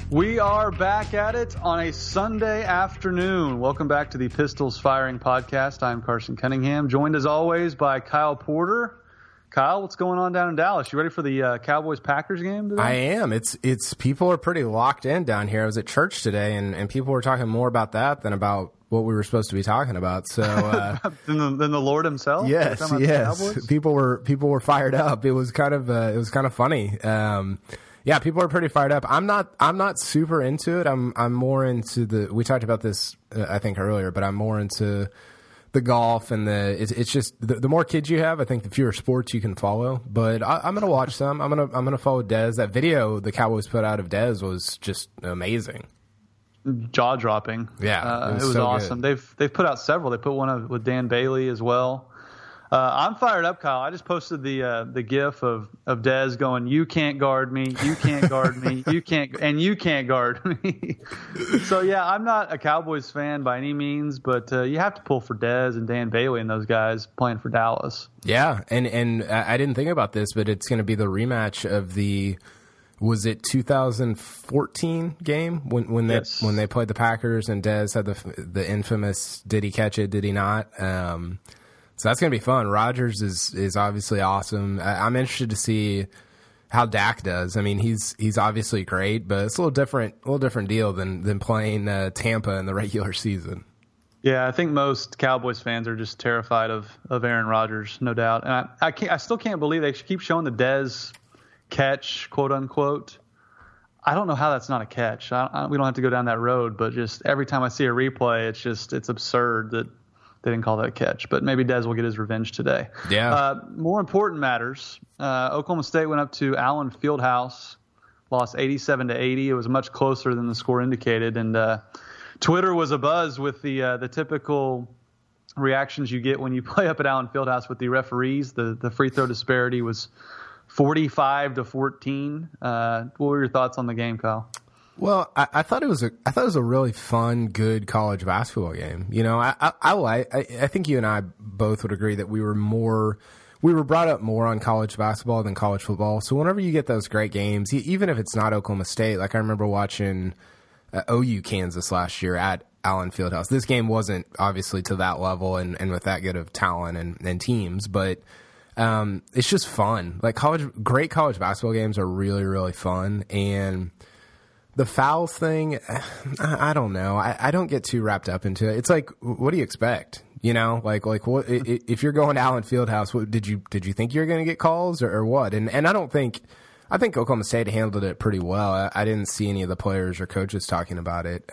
We are back at it on a Sunday afternoon. Welcome back to the Pistols Firing Podcast. I'm Carson Cunningham, joined as always by Kyle Porter. Kyle, what's going on down in Dallas? You ready for the Cowboys-Packers game today? I am. It's people are pretty locked in down here. I was at church today, and people were talking more about that than about what we were supposed to be talking about. So than the Lord himself? Yes. People were fired up. It was kind of funny. Yeah, people are pretty fired up. I'm not super into it. I'm more into we talked about this I think earlier, but I'm more into the golf and it's just the more kids you have, I think the fewer sports you can follow. But I'm gonna watch some. I'm gonna follow Dez. That video the Cowboys put out of Dez was just amazing, jaw dropping. Yeah, it was so awesome. Good. They've put out several. They put one with Dan Bailey as well. I'm fired up, Kyle. I just posted the GIF of Dez going, "You can't guard me, you can't guard me, you can't guard me." So yeah, I'm not a Cowboys fan by any means, but you have to pull for Dez and Dan Bailey and those guys playing for Dallas. Yeah, and I didn't think about this, but it's going to be the rematch of was it 2014 game when they played the Packers and Dez had the infamous "Did he catch it? Did he not?" So that's going to be fun. Rodgers is obviously awesome. I'm interested to see how Dak does. I mean, he's obviously great, but it's a little different deal than playing Tampa in the regular season. Yeah, I think most Cowboys fans are just terrified of Aaron Rodgers, no doubt. And I still can't believe they keep showing the Dez catch, quote unquote. I don't know how that's not a catch. We don't have to go down that road, but just every time I see a replay, it's absurd that they didn't call that a catch, but maybe Dez will get his revenge today. Yeah. More important matters. Oklahoma State went up to Allen Fieldhouse, lost 87-80. It was much closer than the score indicated, and Twitter was abuzz with the typical reactions you get when you play up at Allen Fieldhouse with the referees. The free throw disparity was 45-14. What were your thoughts on the game, Kyle? Well, I thought it was a really fun, good college basketball game. You know, I think you and I both would agree that we were brought up more on college basketball than college football. So whenever you get those great games, even if it's not Oklahoma State, like I remember watching OU Kansas last year at Allen Fieldhouse. This game wasn't obviously to that level and with that good of talent and teams, but it's just fun. Like great college basketball games are really, really fun. And the fouls thing, I don't know. I don't get too wrapped up into it. It's like, what do you expect? You know, like what if you're going to Allen Fieldhouse? What, did you think you were going to get calls or what? And I think Oklahoma State handled it pretty well. I didn't see any of the players or coaches talking about it.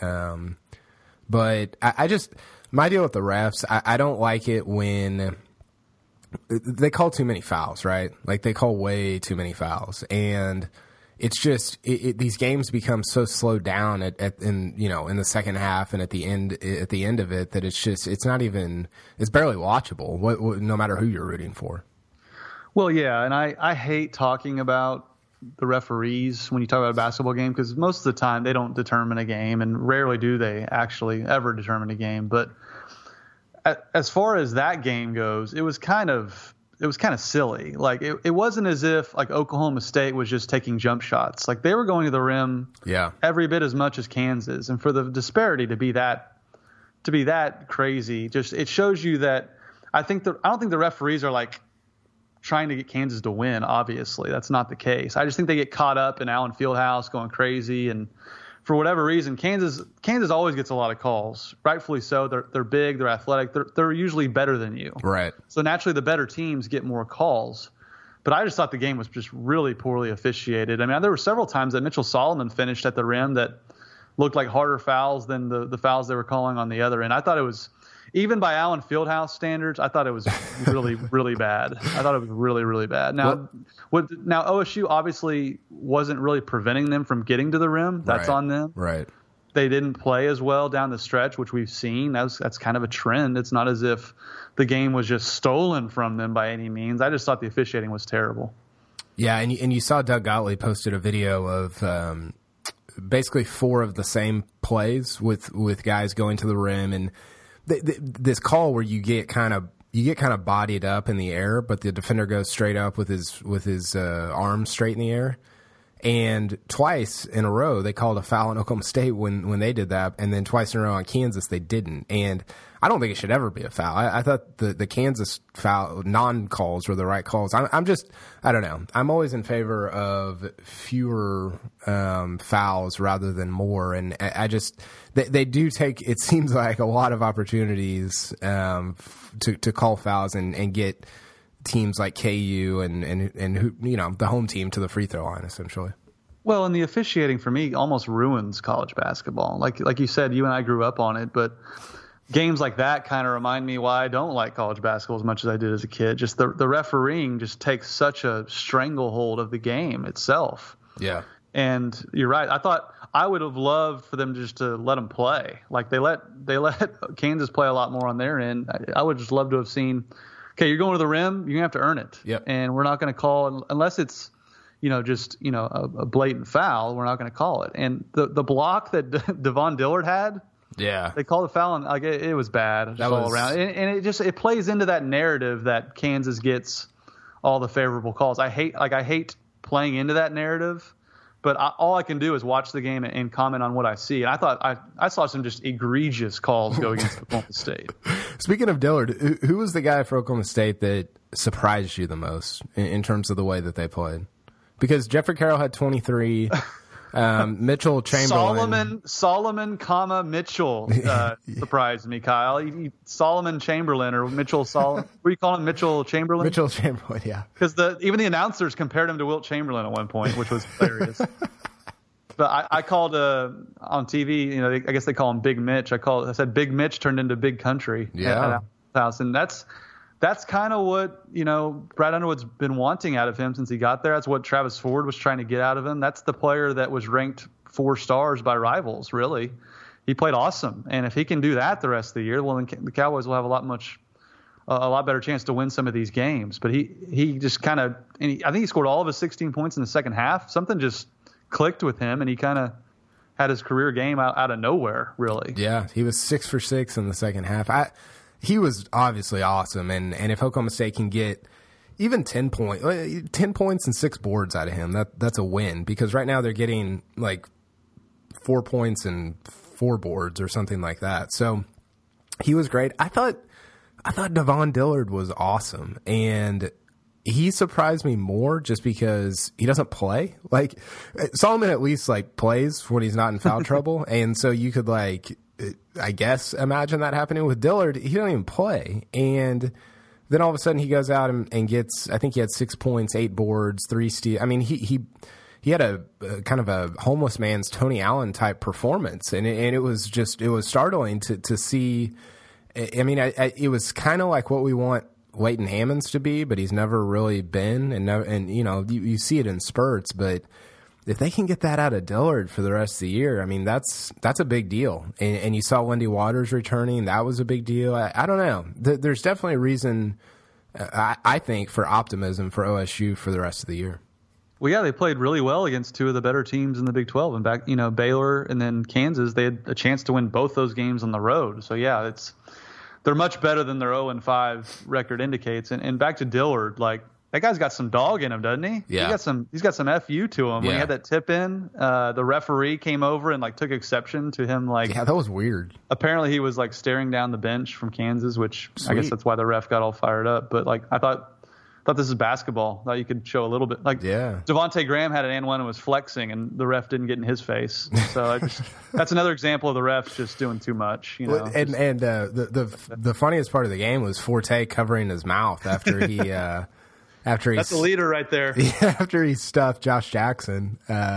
But I just my deal with the refs, I don't like it when they call too many fouls, right? Like they call way too many fouls, and it's just these games become so slowed down in the second half and at the end of it that it's barely watchable. No matter who you're rooting for. Well, yeah, and I hate talking about the referees when you talk about a basketball game because most of the time they don't determine a game, and rarely do they actually ever determine a game. But as far as that game goes, it was kind of silly. Like it wasn't as if like Oklahoma State was just taking jump shots. Like they were going to the rim every bit as much as Kansas. And for the disparity to be that crazy, just it shows you that I don't think the referees are like trying to get Kansas to win. Obviously, that's not the case. I just think they get caught up in Allen Fieldhouse going crazy, and for whatever reason, Kansas always gets a lot of calls. Rightfully so. They're big, they're athletic, they're usually better than you. Right. So naturally, the better teams get more calls. But I just thought the game was just really poorly officiated. I mean, there were several times that Mitchell Solomon finished at the rim that looked like harder fouls than the fouls they were calling on the other end. I thought it was, even by Allen Fieldhouse standards, I thought it was really, really bad. I thought it was really, really bad. Now, now OSU obviously wasn't really preventing them from getting to the rim. That's on them. Right. They didn't play as well down the stretch, which we've seen. That's kind of a trend. It's not as if the game was just stolen from them by any means. I just thought the officiating was terrible. Yeah, and you saw Doug Gottlieb posted a video of basically 4 of the same plays with guys going to the rim, and this call where you get kind of bodied up in the air, but the defender goes straight up with his arms straight in the air. And twice in a row, they called a foul on Oklahoma State when they did that, and then twice in a row on Kansas, they didn't. And I don't think it should ever be a foul. I thought the Kansas foul non-calls were the right calls. I don't know. I'm always in favor of fewer fouls rather than more, and they do take, it seems like, a lot of opportunities to call fouls and get teams like KU and who, the home team to the free throw line, essentially. Well, and the officiating for me almost ruins college basketball. Like you said, you and I grew up on it, but games like that kind of remind me why I don't like college basketball as much as I did as a kid. Just the refereeing just takes such a stranglehold of the game itself. Yeah. And you're right. I thought I would have loved for them just to let them play. Like they let Kansas play a lot more on their end. I would just love to have seen, okay, you're going to the rim, you're going to have to earn it. Yep. And we're not going to call, unless it's, a blatant foul, we're not going to call it. And the block that Devon Dillard had, yeah, they called a foul, and it was bad all around. And it plays into that narrative that Kansas gets all the favorable calls. I hate playing into that narrative, but all I can do is watch the game and comment on what I see. And I thought I saw some just egregious calls go against Oklahoma State. Speaking of Dillard, who was the guy for Oklahoma State that surprised you the most in terms of the way that they played? Because Jeffrey Carroll had 23. Mitchell Chamberlain. Solomon, Mitchell surprised me, Kyle. Solomon Chamberlain or Mitchell Solomon. What do you call him? Mitchell Chamberlain? Mitchell Chamberlain, yeah. Because even the announcers compared him to Wilt Chamberlain at one point, which was hilarious. But I called on TV, I guess they call him Big Mitch. I said Big Mitch turned into Big Country. Yeah. At house. And that's kind of what, Brad Underwood's been wanting out of him since he got there. That's what Travis Ford was trying to get out of him. That's the player that was ranked 4 stars by rivals, really. He played awesome. And if he can do that the rest of the year, well, then the Cowboys will have a lot better chance to win some of these games. But he just kind of – I think he scored all of his 16 points in the second half. Something just clicked with him, and he kind of had his career game out of nowhere, really. Yeah, he was 6 for 6 in the second half. He was obviously awesome, and if Oklahoma State can get even 10 points and 6 boards out of him, that's a win, because right now they're getting like 4 points and 4 boards or something like that. So he was great. I thought Devon Dillard was awesome, and he surprised me more just because he doesn't play. Like Solomon at least plays when he's not in foul trouble, and so you could I guess imagine that happening. With Dillard, he don't even play. And then all of a sudden he goes out and gets, I think he had 6 points, 8 boards, 3 steals. I mean, he had a kind of a homeless man's Tony Allen type performance. And it was startling to see. I mean, it was kind of like what we want Leighton Hammonds to be, but he's never really been. And you see it in spurts, but if they can get that out of Dillard for the rest of the year, I mean, that's a big deal. And you saw Wendy Waters returning. That was a big deal. I don't know. There's definitely a reason, I think, for optimism for OSU for the rest of the year. Well, yeah, they played really well against 2 of the better teams in the Big 12. And back, Baylor and then Kansas, they had a chance to win both those games on the road. So, yeah, they're much better than their 0-5 record indicates. And back to Dillard, that guy's got some dog in him, doesn't he? Yeah. He's got some FU to him. When he had that tip in, the referee came over and took exception to him. Yeah, that was weird. Apparently he was staring down the bench from Kansas, which Sweet. I guess that's why the ref got all fired up. But I thought this is basketball. Thought you could show a little bit. Devontae Graham had an and one and was flexing, and the ref didn't get in his face. So that's another example of the refs just doing too much. And the funniest part of the game was Forte covering his mouth after he. That's the leader right there. After he stuffed Josh Jackson,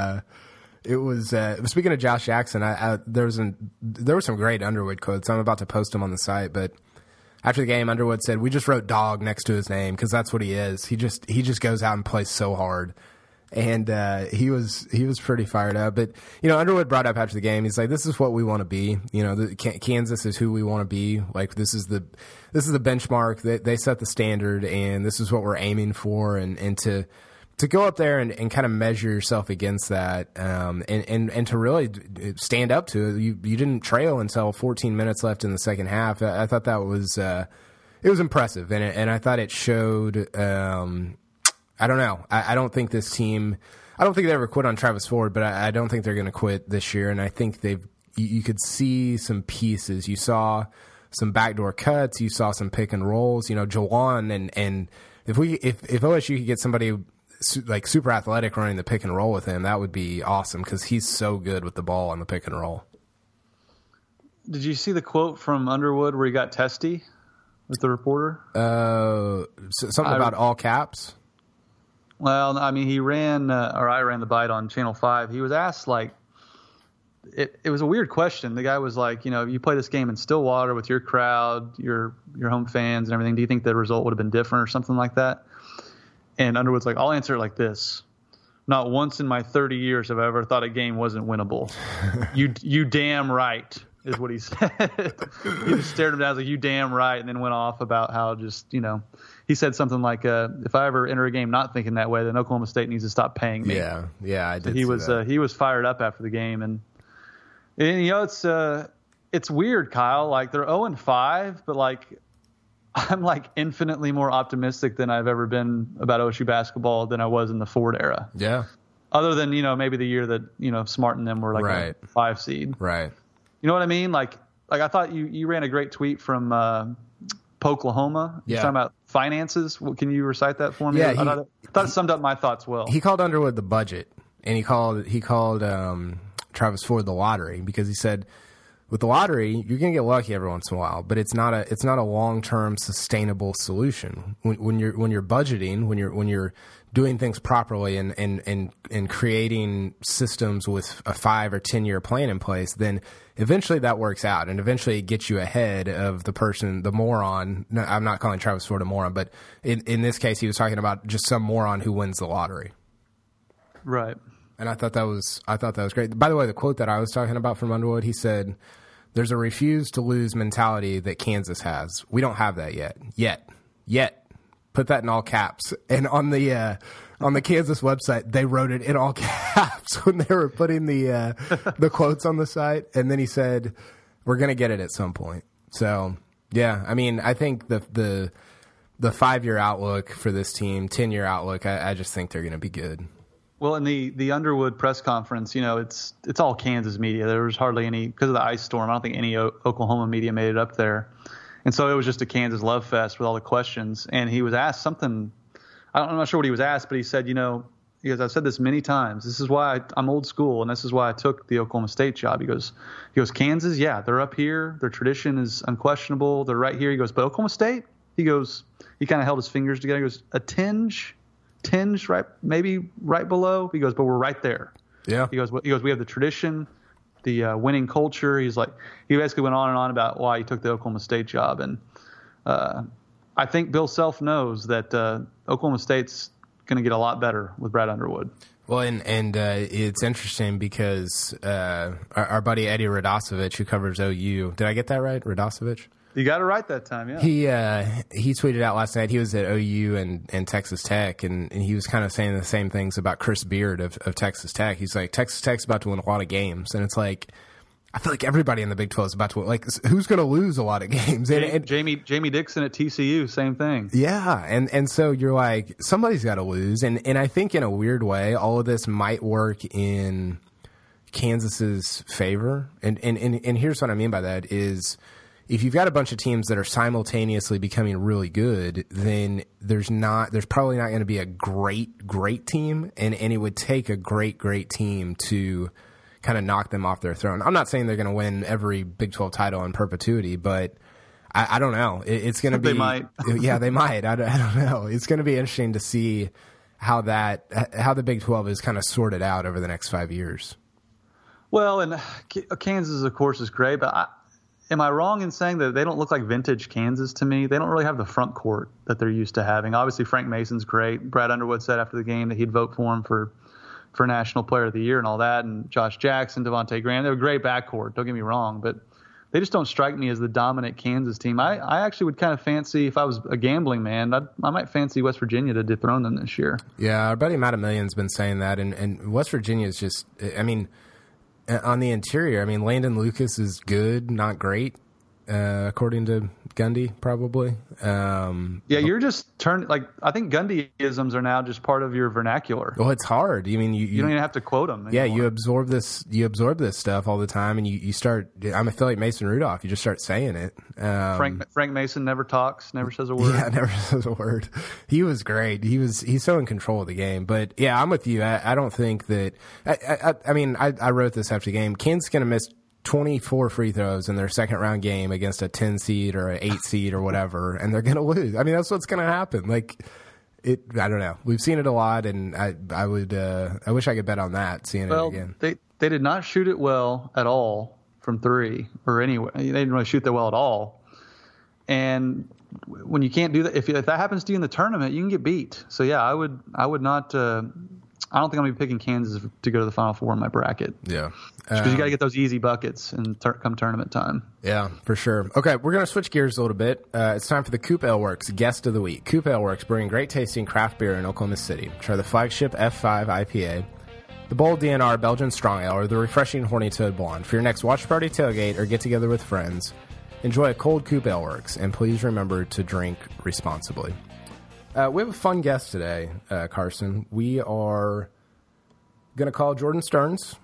it was. Speaking of Josh Jackson, there were some great Underwood quotes. I'm about to post them on the site, but after the game, Underwood said, "We just wrote dog next to his name because that's what he is. He just goes out and plays so hard." And he was pretty fired up. But Underwood brought up after the game, he's like, "This is what we want to be. Kansas is who we want to be. This is the benchmark. They set the standard, and this is what we're aiming for. And to go up there and kind of measure yourself against that, and to really stand up to it. You didn't trail until 14 minutes left in the second half. I thought that was it was impressive, and I thought it showed." I don't know. I don't think this team I don't think they ever quit on Travis Ford, but I don't think they're going to quit this year. And I think you could see some pieces. You saw some backdoor cuts. You saw some pick and rolls. Jawan and if OSU could get somebody like super athletic running the pick and roll with him, that would be awesome because he's so good with the ball on the pick and roll. Did you see the quote from Underwood where he got testy with the reporter? Something about all caps. Well, I mean, I ran the bite on Channel 5. He was asked, like, it was a weird question. The guy was like, you play this game in Stillwater with your crowd, your home fans and everything. Do you think the result would have been different or something like that? And Underwood's like, I'll answer it like this. Not once in my 30 years have I ever thought a game wasn't winnable. You damn right is what he said. He just stared him down, like, you damn right, and then went off about how just, he said something like, if I ever enter a game not thinking that way, then Oklahoma State needs to stop paying me. Yeah, I did. So he was fired up after the game, and it's weird, Kyle. Like, they're 0-5, but like, I'm like infinitely more optimistic than I've ever been about OSU basketball than I was in the Ford era. Yeah. Other than maybe the year that Smart and them were like a 5 seed. Right. You know what I mean? Like I thought you ran a great tweet from Poklahoma. Yeah. You're talking about finances. Can you recite that for me? Yeah, I thought it summed up my thoughts well. He called Underwood the budget, and he called Travis Ford the lottery because he said, with the lottery, you're going to get lucky every once in a while, but it's not a long-term sustainable solution. When you're budgeting, when you're doing things properly and creating systems with a 5 or 10 year plan in place, then eventually that works out, and eventually it gets you ahead of the moron. No, I'm not calling Travis Ford a moron, but in this case, he was talking about just some moron who wins the lottery. Right. And I thought that was great. By the way, the quote that I was talking about from Underwood, he said, "There's a refuse to lose mentality that Kansas has. We don't have that yet. Put that in all caps." And on the Kansas website, they wrote it in all caps when they were putting the quotes on the site. And then he said, "We're going to get it at some point." So yeah, I mean, I think the 5-year outlook for this team, 10-year outlook, I just think they're going to be good. Well, in the Underwood press conference, it's all Kansas media. There was hardly any, because of the ice storm, I don't think any Oklahoma media made it up there. And so it was just a Kansas love fest with all the questions. And he was asked something, I'm not sure what he was asked, but he said, because I've said this many times, this is why I'm old school, and this is why I took the Oklahoma State job. He goes, Kansas, yeah, they're up here. Their tradition is unquestionable. They're right here. He goes, but Oklahoma State, he kind of held his fingers together. He goes, a tinge right, maybe right below. He goes, but we're right there. Yeah. He goes, we have the tradition, the winning culture. He basically went on and on about why he took the Oklahoma State job. And I think Bill Self knows that Oklahoma State's going to get a lot better with Brad Underwood. Well, and it's interesting because our buddy Eddie Radosevich, who covers OU, did I get that right? Radosevich? You got it right that time, yeah. He tweeted out last night he was at OU and Texas Tech, and he was kind of saying the same things about Chris Beard of Texas Tech. He's like, Texas Tech's about to win a lot of games, and it's like, I feel like everybody in the Big 12 is about to win. Like, who's going to lose a lot of games? And Jamie Dixon at TCU, same thing. Yeah, and so you're like, somebody's got to lose, and I think in a weird way, all of this might work in Kansas's favor, and here's what I mean by that is, if you've got a bunch of teams that are simultaneously becoming really good, then there's probably not going to be a great team, and it would take a great team to kind of knock them off their throne. I'm not saying they're going to win every Big 12 title in perpetuity, but I don't know. It's going to be. They might. Yeah, they might. I don't know. It's going to be interesting to see how the Big 12 is kind of sorted out over the next 5 years. Well, and Kansas, of course, is great, but am I wrong in saying that they don't look like vintage Kansas to me? They don't really have the front court that they're used to having. Obviously, Frank Mason's great. Brad Underwood said after the game that he'd vote for him for National Player of the Year and all that. And Josh Jackson, Devontae Graham, they're a great backcourt. Don't get me wrong, but they just don't strike me as the dominant Kansas team. I actually would kind of fancy, if I was a gambling man, I might fancy West Virginia to dethrone them this year. Yeah, our buddy Matt Emilion's been saying that, and West Virginia is just, I mean, on the interior, I mean, Landon Lucas is good, not great. according to Gundy, probably. You're just I think Gundyisms are now just part of your vernacular. Well, it's hard. I mean, you don't even have to quote them anymore. Yeah, you absorb this stuff all the time, and you start. I'm affiliate Mason Rudolph. You just start saying it. Frank Mason never talks, never says a word. Yeah, never says a word. He was great. He's so in control of the game. But yeah, I'm with you. I don't think that. I mean, I wrote this after the game. Kansas is going to miss 24 free throws in their second round game against a 10 seed or an 8 seed or whatever, and they're going to lose. I mean, that's what's going to happen. I don't know. We've seen it a lot, and I wish I could bet on that, seeing it again. They did not shoot it well at all from three or anywhere. They didn't really shoot that well at all. And when you can't do that, if that happens to you in the tournament, you can get beat. So yeah, I would not. I don't think I'm going to be picking Kansas to go to the Final Four in my bracket. Yeah. Because you got to get those easy buckets come tournament time. Yeah, for sure. Okay, we're going to switch gears a little bit. It's time for the Coop Ale Works Guest of the Week. Coop Ale Works brewing great tasting craft beer in Oklahoma City. Try the flagship F5 IPA, the bold DNR Belgian Strong Ale, or the refreshing Horny Toad Blonde. For your next watch party, tailgate, or get together with friends, enjoy a cold Coop Ale Works, and please remember to drink responsibly. We have a fun guest today, Carson. We are going to call Jordan Sterns.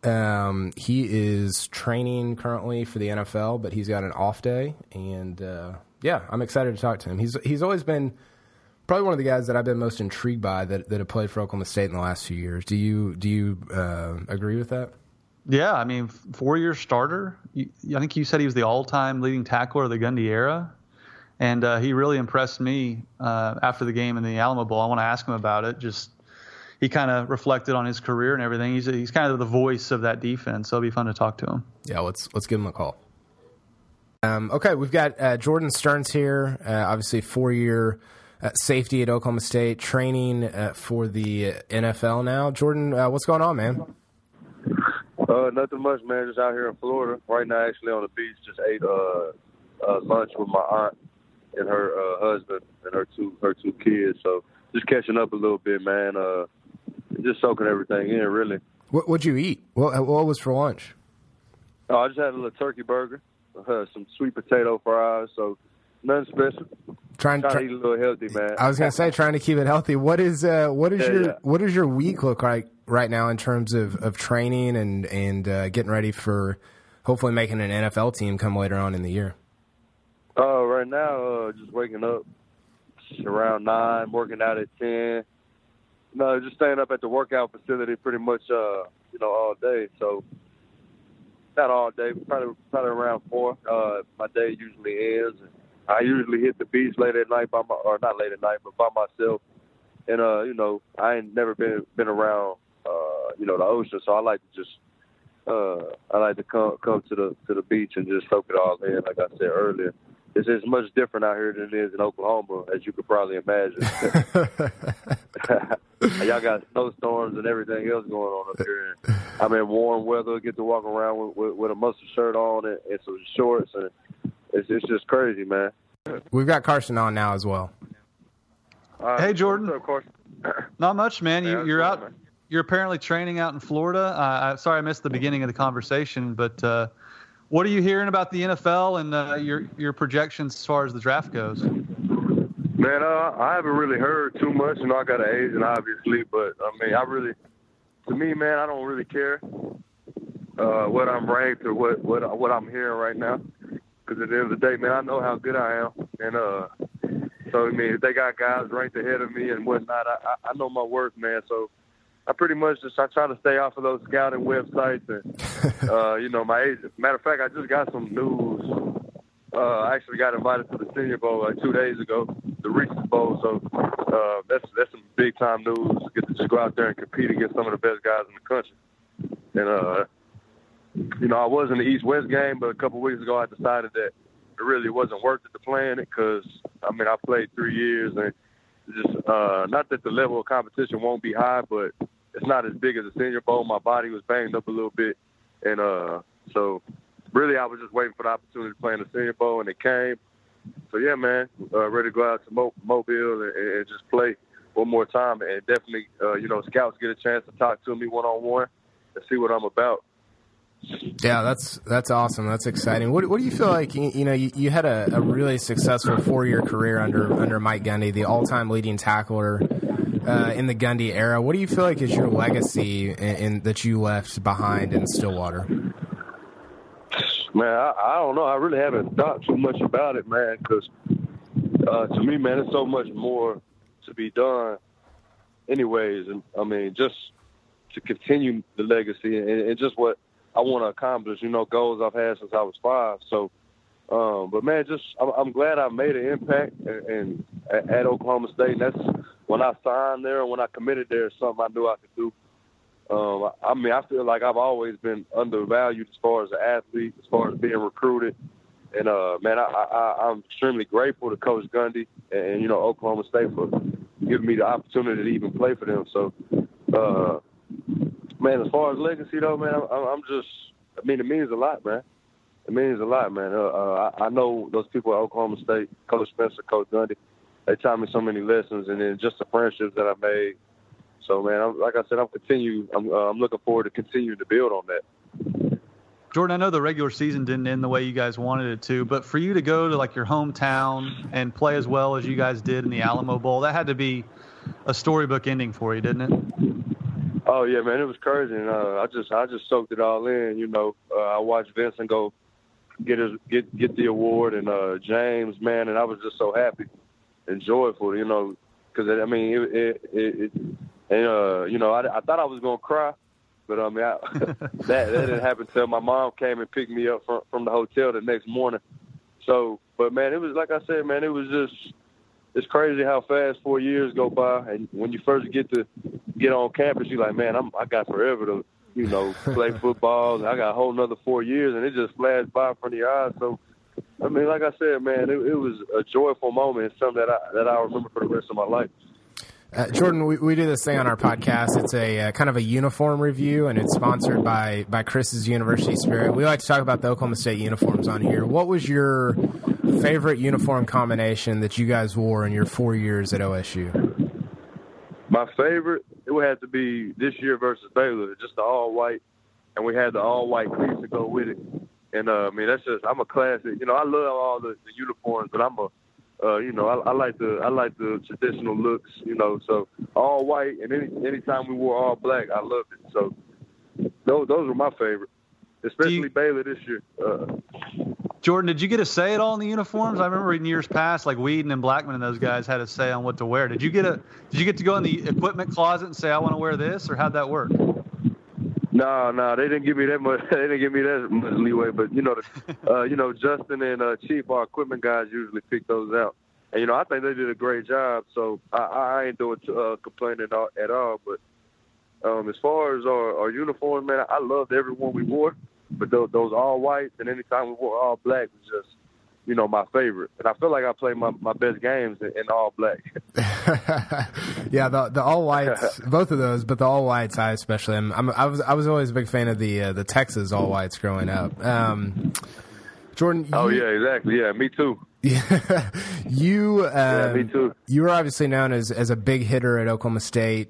He is training currently for the NFL, but he's got an off day, and I'm excited to talk to him. He's always been probably one of the guys that I've been most intrigued by that have played for Oklahoma State in the last few years. Do you agree with that? Yeah, I mean, 4-year starter. I think you said he was the all-time leading tackler of the Gundy era. And he really impressed me after the game in the Alamo Bowl. I want to ask him about it. He kind of reflected on his career and everything. He's kind of the voice of that defense, so it'll be fun to talk to him. Yeah, let's give him a call. Okay, we've got Jordan Sterns here, obviously 4-year safety at Oklahoma State, training for the NFL now. Jordan, what's going on, man? Nothing much, man. Just out here in Florida right now, actually on the beach. Just ate lunch with my aunt and her husband and her two kids. So just catching up a little bit, man. Just soaking everything in, really. What'd you eat? What was for lunch? Oh, I just had a little turkey burger, some sweet potato fries. So nothing special. Trying to eat a little healthy, man. I was gonna say trying to keep it healthy. What does your week look like right now in terms of training and getting ready for hopefully making an NFL team come later on in the year? Right now, just waking up around 9, working out at 10. No, just staying up at the workout facility pretty much, all day. So not all day, probably around 4. My day usually ends. I usually hit the beach late at night not late at night, but by myself. And I ain't never been around the ocean, so I like to just come to the beach and just soak it all in. Like I said earlier, it's as much different out here than it is in Oklahoma, as you could probably imagine. Y'all got snowstorms and everything else going on up here. I'm in warm weather, get to walk around with a mustard shirt on and some shorts, and it's just crazy, man. We've got Carson on now as well. Hey, Jordan. What's up, Carson? Not much, man. Yeah, You're out. Man. You're apparently training out in Florida. Sorry I missed the beginning of the conversation, but what are you hearing about the NFL and your projections as far as the draft goes? Man, I haven't really heard too much. I got an agent, obviously, but I mean, to me, man, I don't really care what I'm ranked or what I'm hearing right now, because at the end of the day, man, I know how good I am, and so I mean, if they got guys ranked ahead of me and whatnot, I know my worth, man. So I pretty much I try to stay off of those scouting websites and my agent. Matter of fact, I just got some news. I actually got invited to the Senior Bowl like 2 days ago, the Reese's Bowl. So that's some big time news. Get to just go out there and compete against some of the best guys in the country. And I was in the East-West game, but a couple weeks ago I decided that it really wasn't worth it to play in it, because I mean I played 3 years, and just not that the level of competition won't be high, but it's not as big as the Senior Bowl. My body was banged up a little bit, and so really I was just waiting for the opportunity to play in the Senior Bowl, and it came. So yeah, man, ready to go out to Mobile and just play one more time, and definitely scouts get a chance to talk to me one-on-one and see what I'm about. Yeah, that's awesome. That's exciting. What do you feel like? You had a really successful 4-year career under Mike Gundy, the all-time leading tackler in the Gundy era. What do you feel like is your legacy in that you left behind in Stillwater? Man, I don't know. I really haven't thought too much about it, man, because to me, man, there's so much more to be done anyways. And, I mean, just to continue the legacy and just what I want to accomplish, goals I've had since I was 5. So, but, man, I'm glad I made an impact at Oklahoma State. And that's when I signed there and when I committed there, something I knew I could do. I feel like I've always been undervalued as far as an athlete, as far as being recruited. And, man, I'm extremely grateful to Coach Gundy and Oklahoma State for giving me the opportunity to even play for them. So, man, as far as legacy, though, man, it means a lot, man. It means a lot, man. I know those people at Oklahoma State, Coach Spencer, Coach Gundy, they taught me so many lessons, and then just the friendships that I made. So, man, like I said, I'm looking forward to continuing to build on that. Jordan, I know the regular season didn't end the way you guys wanted it to, but for you to go to like your hometown and play as well as you guys did in the Alamo Bowl, that had to be a storybook ending for you, didn't it? Oh yeah, man, it was crazy. And I just soaked it all in. I watched Vincent go get the award, and James, man, and I was just so happy and joyful, because I mean I thought I was gonna cry. But, I mean, that didn't happen until my mom came and picked me up from the hotel the next morning. So, but, man, it was, like I said, man, it's crazy how fast 4 years go by. And when you first get on campus, you're like, man, I got forever to, play football. And I got a whole nother 4 years, and it just flashed by in front of your eyes. So, I mean, like I said, man, it was a joyful moment. It's something that I remember for the rest of my life. Jordan, we do this thing on our podcast. It's a kind of a uniform review, and it's sponsored by Chris's University Spirit. We like to talk about the Oklahoma State uniforms on here. What was your favorite uniform combination that you guys wore in your 4 years at OSU? My favorite, it would have to be this year versus Baylor, just the all-white, and we had the all-white cleats to go with it. And, I mean, I'm a classic. I love all the uniforms, but I'm a I like the traditional looks, so all white, and anytime we wore all black, I loved it. So those were my favorite, especially Baylor this year. Jordan, did you get a say at all in the uniforms? I remember in years past, like Whedon and Blackman and those guys had a say on what to wear. Did you get to go in the equipment closet and say, I want to wear this, or how'd that work? No, they didn't give me that much. They didn't give me that much leeway. But Justin and Chief, our equipment guys, usually pick those out. And I think they did a great job. So I ain't doing complaining at all. But as far as our uniform, man, I loved every one we wore. But those all whites, and anytime we wore all black was just my favorite. And I feel like I played my best games in all black. Yeah, the all whites, both of those, but the all whites, I especially I was always a big fan of the Texas all whites growing up. Jordan. Yeah, exactly. Yeah, me too. Yeah, me too. You were obviously known as a big hitter at Oklahoma State.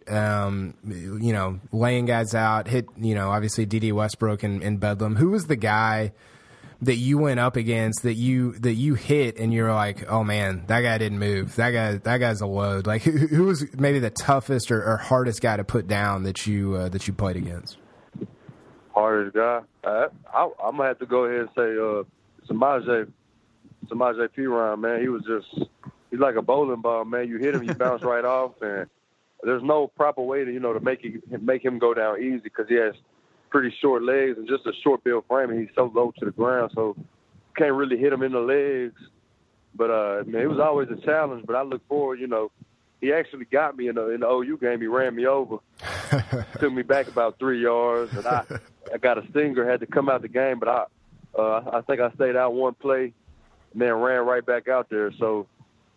Laying guys out. Hit. Obviously D.D. Westbrook and Bedlam. Who was the guy that you went up against that you hit and you're like, oh man, that guy didn't move. That guy's a load. Like who was maybe the toughest or hardest guy to put down that you played against? Hardest guy, I'm gonna have to go ahead and say Samaje Perine, man. He's like a bowling ball, man. You hit him, you bounce right off, and there's no proper way to to make him go down easy because he has pretty short legs and just a short build frame, and he's so low to the ground, so you can't really hit him in the legs. But man, it was always a challenge. But I look forward, he actually got me in the OU game. He ran me over, took me back about 3 yards, and I got a stinger, had to come out the game. But I think I stayed out one play, and then ran right back out there. So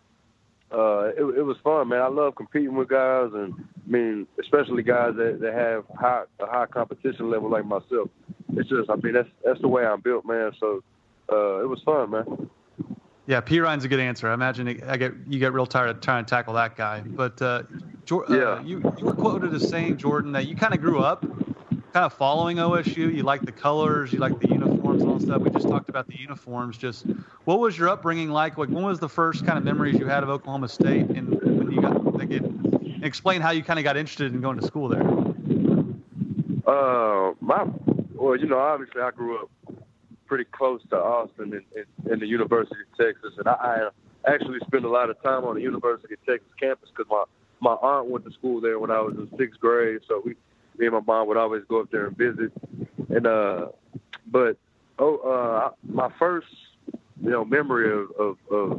it was fun, man. I love competing with guys, and I mean, especially guys that have a high competition level like myself. It's just, I mean, that's the way I'm built, man. So it was fun, man. Yeah, Perine's a good answer. I imagine you get real tired of trying to tackle that guy. But you were quoted as saying, Jordan, that you kind of grew up kind of following OSU? You like the colors, you like the uniforms and all that stuff. We just talked about the uniforms. Just what was your upbringing like? Like, when was the first kind of memories you had of Oklahoma State, and when you got like, explain how you kind of got interested in going to school there? Well, obviously I grew up pretty close to Austin in the University of Texas, and I actually spent a lot of time on the University of Texas campus because my aunt went to school there when I was in 6th grade, so me and my mom would always go up there and visit. And my first memory of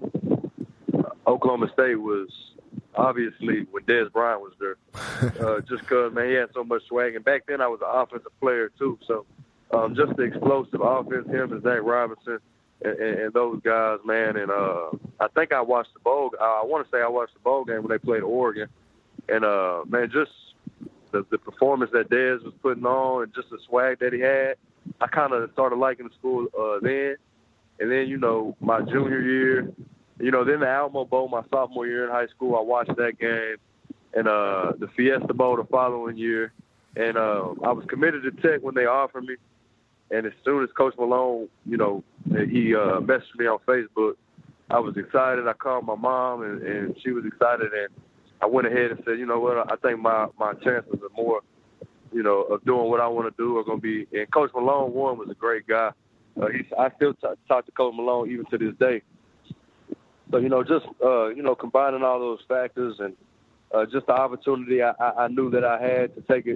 Oklahoma State was obviously when Dez Bryant was there, just because, man, he had so much swag. And back then I was an offensive player too, so just the explosive offense, him and Zach Robinson and those guys, man. And I think I watched the bowl. I want to say I watched the bowl game when they played Oregon. And, man, just the performance that Dez was putting on and just the swag that he had, I kind of started liking the school then. And then, my junior year, then the Alamo Bowl my sophomore year in high school, I watched that game. And the Fiesta Bowl the following year. And I was committed to Tech when they offered me. And as soon as Coach Malone, he messaged me on Facebook, I was excited. I called my mom, and she was excited. And I went ahead and said, you know what, I think my chances are more, of doing what I want to do are going to be. And Coach Malone, one, was a great guy. I still talk to Coach Malone even to this day. So, just, combining all those factors and just the opportunity I knew that I had to take it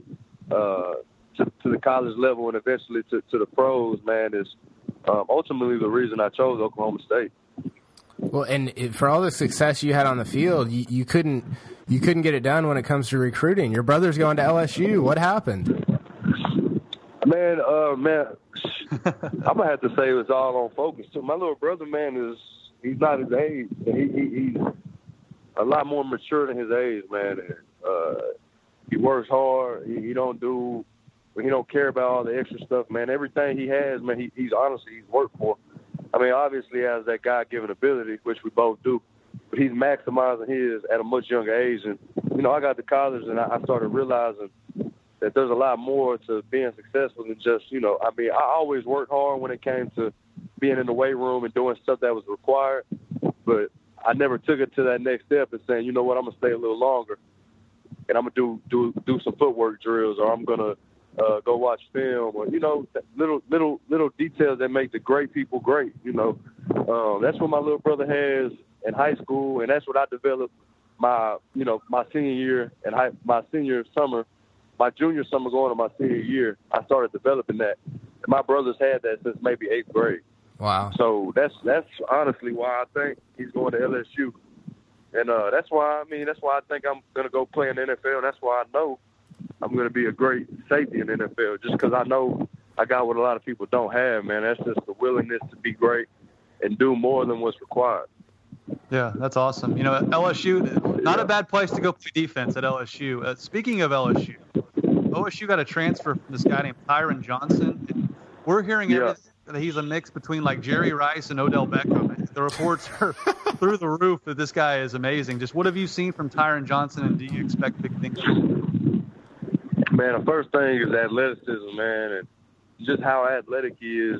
to the college level and eventually to the pros, man, is ultimately the reason I chose Oklahoma State. Well, and for all the success you had on the field, you couldn't get it done when it comes to recruiting. Your brother's going to LSU. What happened? Man, I'm gonna have to say it was all on focus too. My little brother, man, he's not his age. He's a lot more mature than his age, man. And, he works hard. He don't care about all the extra stuff, man. Everything he has, man, he's worked for. I mean, obviously he has that God-given ability, which we both do, but he's maximizing his at a much younger age. And, I got to college and I started realizing that there's a lot more to being successful than just, I always worked hard when it came to being in the weight room and doing stuff that was required, but I never took it to that next step and saying, you know what, I'm going to stay a little longer and I'm going to do some footwork drills, or I'm going to go watch film, or little details that make the great people great. That's what my little brother has in high school, and that's what I developed my senior year and my junior summer going to my senior year. I started developing that, and my brother's had that since maybe 8th grade. Wow! So that's honestly why I think he's going to LSU, and that's why I think I'm going to go play in the NFL. And that's why I know I'm going to be a great safety in the NFL, just because I know I got what a lot of people don't have, man. That's just the willingness to be great and do more than what's required. Yeah, that's awesome. LSU, not a bad place to go play defense at LSU. Speaking of LSU, OSU got a transfer from this guy named Tyron Johnson. And we're hearing everything that he's a mix between like Jerry Rice and Odell Beckham. The reports are through the roof that this guy is amazing. Just what have you seen from Tyron Johnson, and do you expect big things from him? Man, the first thing is athleticism, man, and just how athletic he is.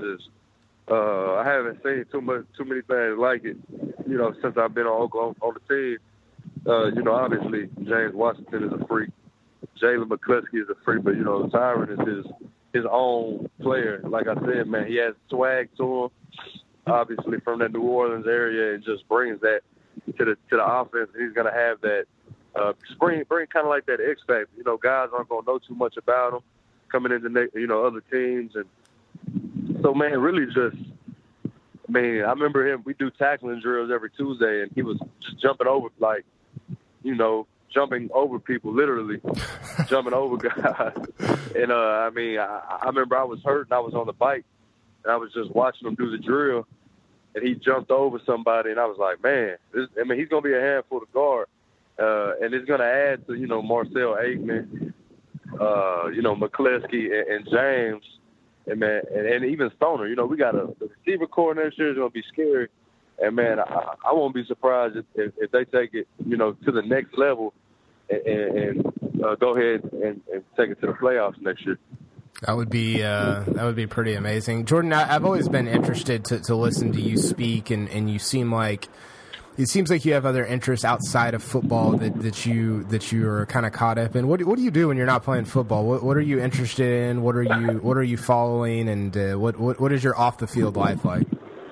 I haven't seen too many things like it, since I've been on the team. Obviously James Washington is a freak, Jalen McCluskey is a freak, but Tyron is his own player. Like I said, man, he has swag to him, obviously from that New Orleans area, and just brings that to the offense. He's gonna have that. Bring kind of like that X factor. Guys aren't gonna know too much about him coming into other teams, and so man, really just, I remember him. We do tackling drills every Tuesday, and he was just jumping over jumping over people, literally jumping over guys. And I remember I was hurt and I was on the bike, and I was just watching him do the drill, and he jumped over somebody, and I was like, man, he's gonna be a handful to guard. And it's going to add to, Marcel Aikman, McCluskey and James, and even Stoner. We got the receiver core next year is going to be scary. And, man, I won't be surprised if they take it, to the next level and go ahead and take it to the playoffs next year. That would be pretty amazing. Jordan, I've always been interested to listen to you speak, and you seems like you have other interests outside of football that you are kind of caught up in. What do you do when you're not playing football? What are you interested in? What are you following? And what is your off the field life like?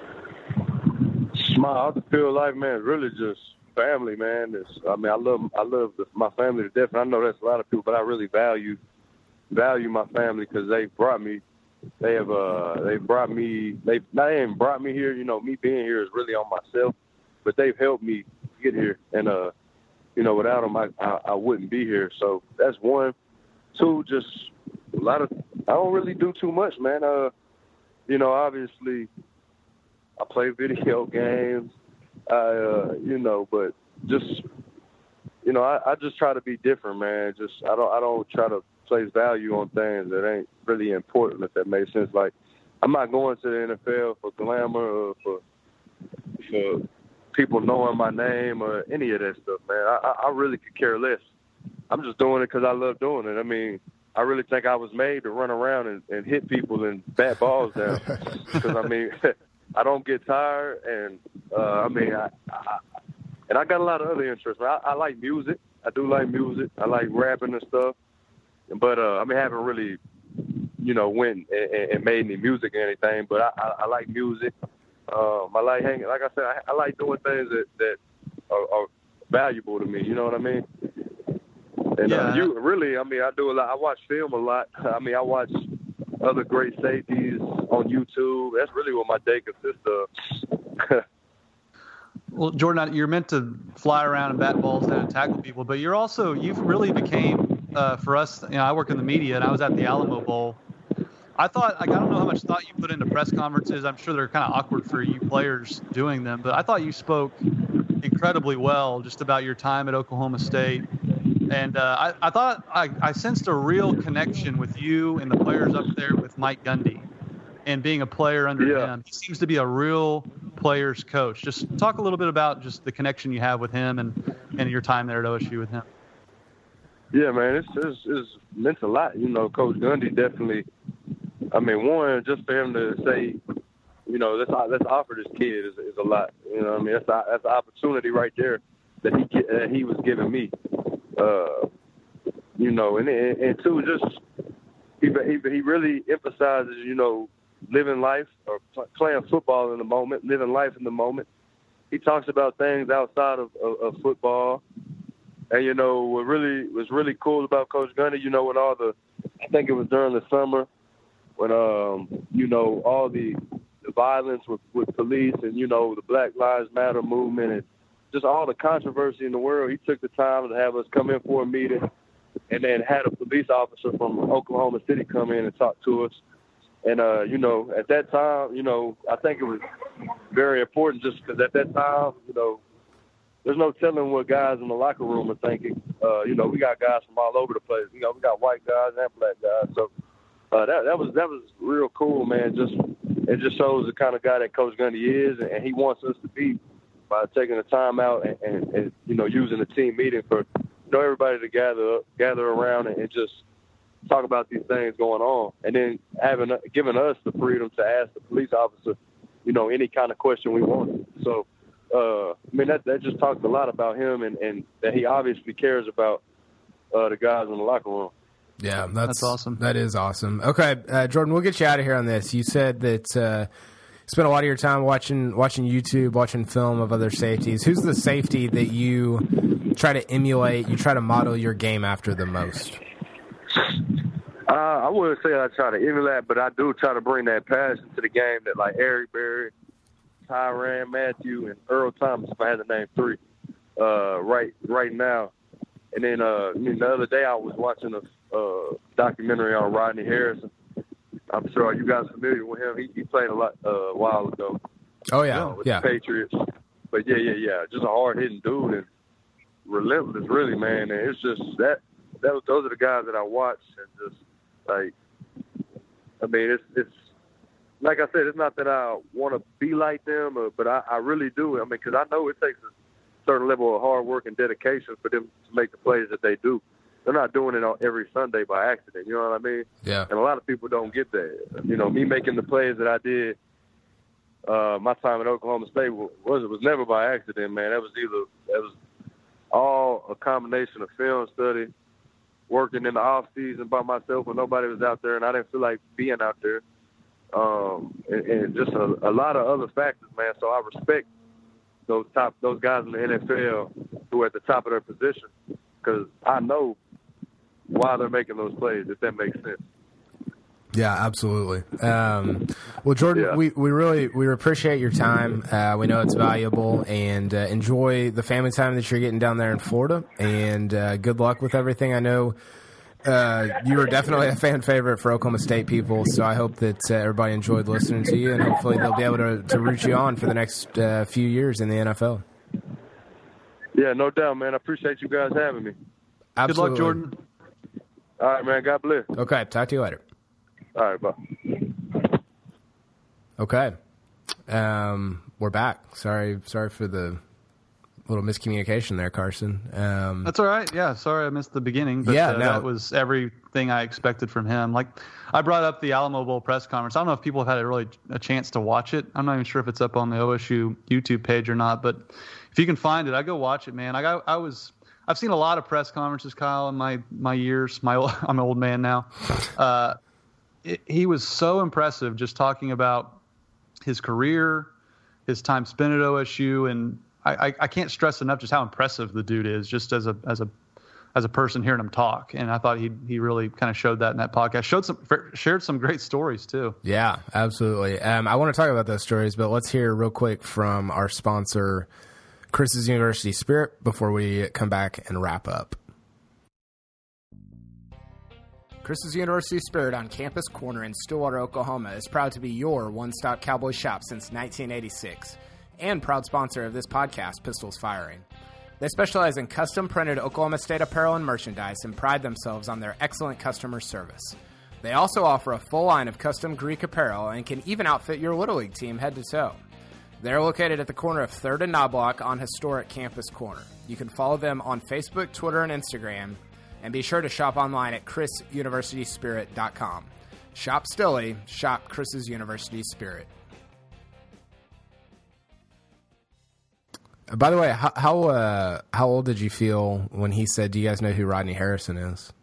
My off the field life, man, is really just family, man. I love my family to death, and I know that's a lot of people, but I really value my family because they ain't brought me here. You know, me being here is really on myself, but they've helped me get here, and without them, I wouldn't be here. So that's one. Two, just I don't really do too much, man. Obviously I play video games, but just, I just try to be different, man. Just, I don't try to place value on things that ain't really important, if that makes sense. Like, I'm not going to the NFL for glamour or for people knowing my name or any of that stuff, man. I really could care less. I'm just doing it because I love doing it. I mean, I really think I was made to run around and hit people and bat balls down. Because, I mean, I don't get tired, and, and I got a lot of other interests. I like music. I do like music. I like rapping and stuff. But, I haven't really, went and made any music or anything. But I like music. I like hanging. Like I said, I like doing things that are valuable to me. You know what I mean? And I do a lot. I watch film a lot. I watch other great safeties on YouTube. That's really what my day consists of. Well, Jordan, you're meant to fly around and bat balls down and tackle people, but you've really became, for us, I work in the media, and I was at the Alamo Bowl. I don't know how much thought you put into press conferences. I'm sure they're kind of awkward for you players doing them, but I thought you spoke incredibly well just about your time at Oklahoma State. And I thought I sensed a real connection with you and the players up there with Mike Gundy and being a player under him. He seems to be a real player's coach. Just talk a little bit about just the connection you have with him and your time there at OSU with him. Yeah, man, it's meant a lot. Coach Gundy definitely. One, just for him to say, let's offer this kid is a lot. That's an opportunity right there that he was giving me. And two, just he really emphasizes, living life or playing football in the moment, living life in the moment. He talks about things outside of football. And, what really was really cool about Coach Gundy, I think it was during the summer when, all the violence with police and, the Black Lives Matter movement and just all the controversy in the world, he took the time to have us come in for a meeting and then had a police officer from Oklahoma City come in and talk to us. And, at that time, I think it was very important just because at that time, there's no telling what guys in the locker room are thinking. We got guys from all over the place. We got white guys and black guys. So that was real cool, man. It just shows the kind of guy that Coach Gundy is, and he wants us to be by taking the time out and using the team meeting for everybody to gather around and just talk about these things going on, and then giving us the freedom to ask the police officer, any kind of question we want. So, that just talks a lot about him and that he obviously cares about the guys in the locker room. Yeah, that's awesome. That is awesome. Okay, Jordan, we'll get you out of here on this. You said that spent a lot of your time watching YouTube, watching film of other safeties. Who's the safety that you try to emulate, you try to model your game after the most? I wouldn't say I try to emulate, but I do try to bring that passion to the game that like Eric Berry, Tyrann Mathieu, and Earl Thomas, if I had to name three, right now. And then the other day I was watching a documentary on Rodney Harrison. I'm sure you guys are familiar with him. He played a while ago. Oh yeah, with the Patriots. But yeah, just a hard-hitting dude and relentless, really, man. And it's just those are the guys that I watch and just like. It's like I said, it's not that I want to be like them, but I really do. Because I know it takes a certain level of hard work and dedication for them to make the plays that they do. they're not doing it on every Sunday by accident. You know what I mean? Yeah. And a lot of people don't get that. You know, me making the plays that I did, my time at Oklahoma State was never by accident, man. That was all a combination of film study, working in the off season by myself when nobody was out there, and I didn't feel like being out there, and just a lot of other factors, man. So I respect those guys in the NFL who are at the top of their position, because I know why they're making those plays, if that makes sense. Yeah, absolutely. Well, Jordan, Yeah. we appreciate your time. We know it's valuable, and enjoy the family time that you're getting down there in Florida. And good luck with everything. I know you were definitely a fan favorite for Oklahoma State people, so I hope that everybody enjoyed listening to you, and hopefully they'll be able to root you on for the next few years in the NFL. Yeah, no doubt, man. I appreciate you guys having me. Absolutely. Good luck, Jordan. All right, man. God bless. Okay, talk to you later. All right, bye. Okay. We're back. Sorry for the little miscommunication there, Carson. That's all right. Yeah, sorry I missed the beginning, but that was everything I expected from him. Like, I brought up the Alamo Bowl press conference. I don't know if people have had a chance to watch it. I'm not even sure if it's up on the OSU YouTube page or not, but if you can find it, I go watch it, man. I've seen a lot of press conferences, Kyle, in my years. I'm an old man now. He was so impressive, just talking about his career, his time spent at OSU, and I can't stress enough just how impressive the dude is, just as a person hearing him talk. And I thought he really kind of showed that in that podcast. Shared some great stories too. Yeah, absolutely. I want to talk about those stories, but let's hear real quick from our sponsor, Chris's University Spirit, before we come back and wrap up. Chris's University Spirit on Campus Corner in Stillwater, Oklahoma is proud to be your one-stop cowboy shop since 1986 and proud sponsor of this podcast, Pistols Firing. They specialize in custom-printed Oklahoma State apparel and merchandise and pride themselves on their excellent customer service. They also offer a full line of custom Greek apparel and can even outfit your Little League team head to toe. They're located at the corner of 3rd and Knobloch on historic Campus Corner. You can follow them on Facebook, Twitter, and Instagram. And be sure to shop online at chrisuniversityspirit.com. Shop Stilly, shop Chris's University Spirit. By the way, how old did you feel when he said, "Do you guys know who Rodney Harrison is?"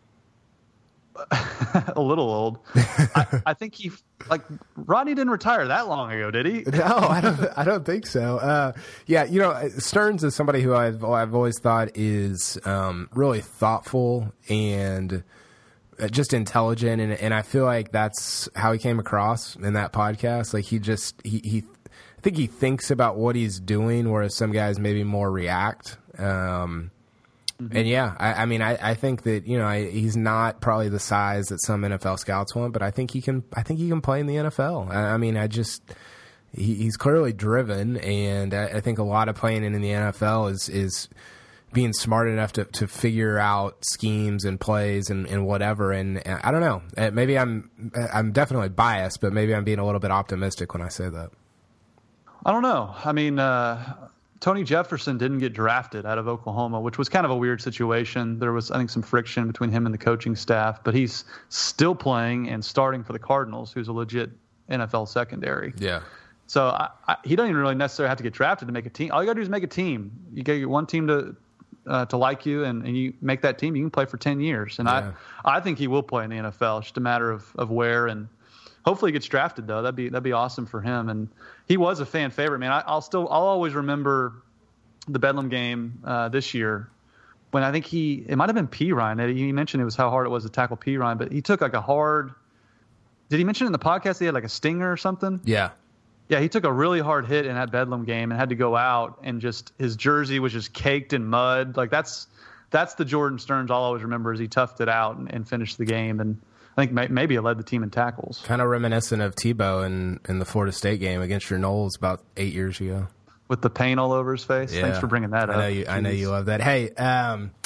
A little old. I think Rodney didn't retire that long ago, did he? No, I don't think so. Yeah, Stearns is somebody who I've always thought is really thoughtful and just intelligent, and I feel like that's how he came across in that podcast. Like I think he thinks about what he's doing, whereas some guys maybe more react. And yeah, I think that he's not probably the size that some NFL scouts want, but I think he can play in the NFL. He's clearly driven, and I think a lot of playing in the NFL is being smart enough to figure out schemes and plays and whatever. And I don't know, maybe I'm definitely biased, but maybe I'm being a little bit optimistic when I say that. I don't know. I mean, Tony Jefferson didn't get drafted out of Oklahoma, which was kind of a weird situation. There was, I think, some friction between him and the coaching staff, but he's still playing and starting for the Cardinals, who's a legit NFL secondary. Yeah. So he doesn't even really necessarily have to get drafted to make a team. All you got to do is make a team. You get one team to like you, and you make that team. You can play for 10 years. And yeah. I think he will play in the NFL. It's just a matter of where, and hopefully he gets drafted, though. That'd be awesome for him. And he was a fan favorite, man. I'll always remember the Bedlam game this year when I think it might have been P. Ryan. He mentioned it was how hard it was to tackle P. Ryan, but he took like a hard. Did he mention in the podcast he had like a stinger or something? Yeah. Yeah, he took a really hard hit in that Bedlam game and had to go out, and just his jersey was just caked in mud. Like that's the Jordan Stearns I'll always remember, as he toughed it out and finished the game. And I think maybe it led the team in tackles. Kind of reminiscent of Tebow in the Florida State game against your Knowles about 8 years ago. With the paint all over his face. Yeah. Thanks for bringing that up. I know you love that. Hey,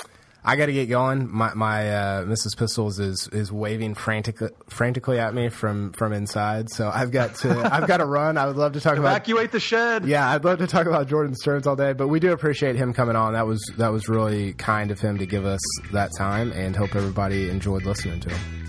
I got to get going. My Mrs. Pistols is waving frantically at me from inside. So I've got to run. I would love to talk about evacuate the shed. Yeah, I'd love to talk about Jordan Stearns all day, but we do appreciate him coming on. That was really kind of him to give us that time, and hope everybody enjoyed listening to him.